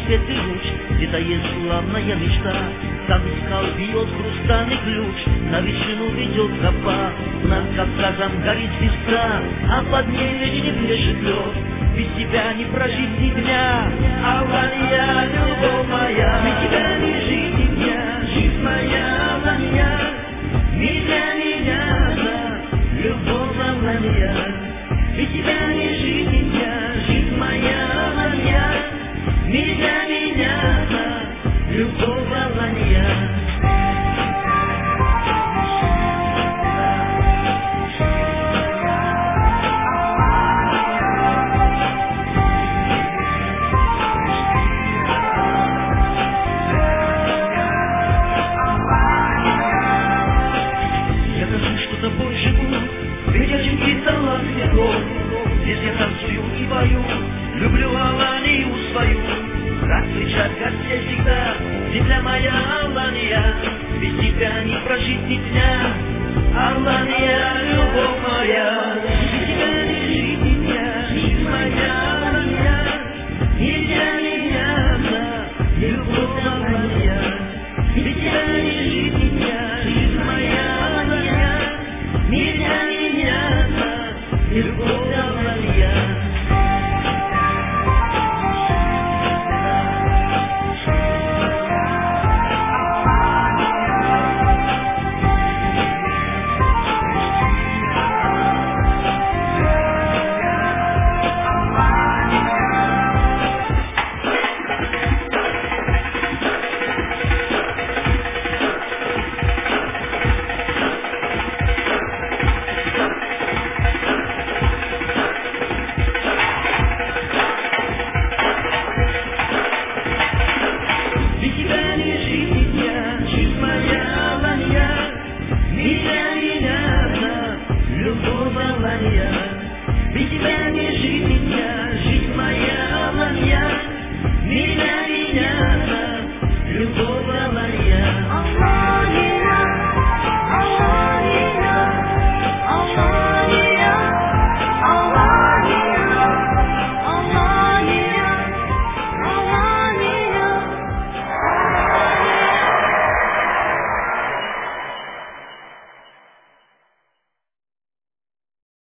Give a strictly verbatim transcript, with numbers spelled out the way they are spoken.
светлый луч, где-то есть славная мечта. Там искал бьет хрустальный ключ, на вершину ведет тропа. Над Кавказом горит звезда, а под ней не блещет лед. Без тебя не прожить ни дня, Алания, любовь моя. Без тебя не жить ни дня, жизнь моя, Алания. Меня, меня, да, любовь, Алания. Без тебя не жить ни дня, жизнь моя, Алания. Меня, меня, да, любовь, Алания. Здесь я танцую и пою, люблю Аланию свою. Рад встречать гостей всегда, земля моя, Алания. Без тебя не прожить ни дня, Алания, любовь моя. Без тебя не жить ни дня, жизнь моя, Алания. Нельзя, нельзя, да, любовь, Алания. Без тебя не жить ни дня, жизнь моя, Алания. Нельзя, нельзя, да, любовь. Без тебя не жить ни дня, жизнь моя, Алания. Меня, меня, любовь, Алания.